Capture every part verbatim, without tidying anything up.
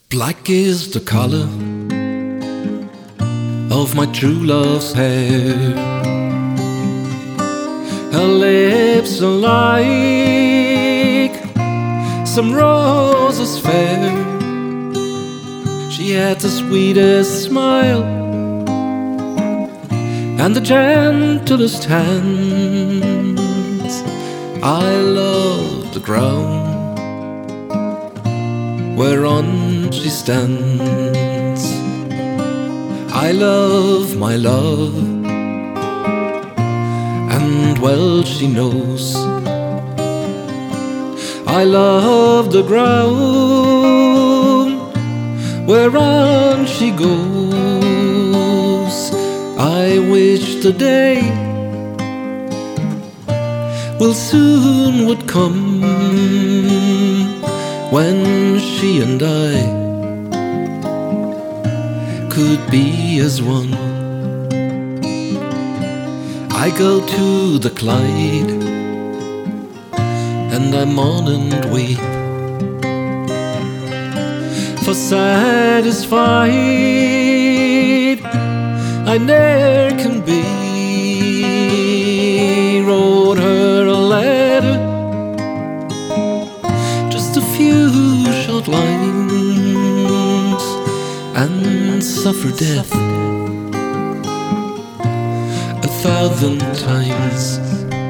Black is the color of my true love's hair. Her lips are like some roses fair. She had the sweetest smile and the gentlest hands. I love the ground whereon she stands. I love my love, and well she knows. I love the ground whereon she goes. I wish the day will soon would come when she and I could be as one. I go to the Clyde and I mourn and weep, for satisfied I ne'er can be. Wrote her a letter, just a few short lines, and suffer death a thousand times.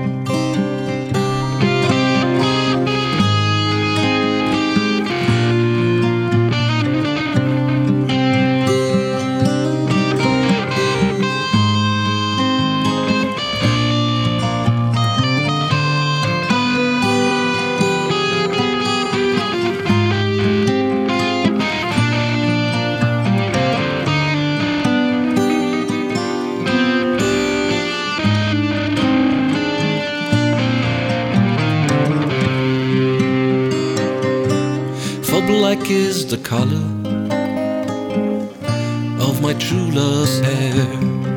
Black is the color of my true love's hair.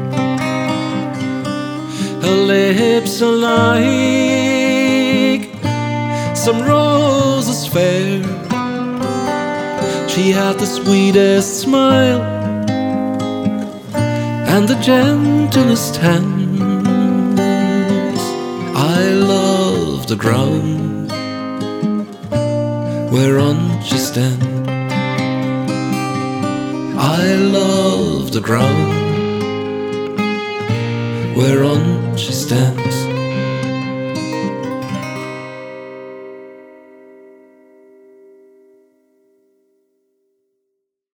Her lips are like some roses fair. She had the sweetest smile and the gentlest hands. I love the ground whereon she stands. I love the ground whereon she stands.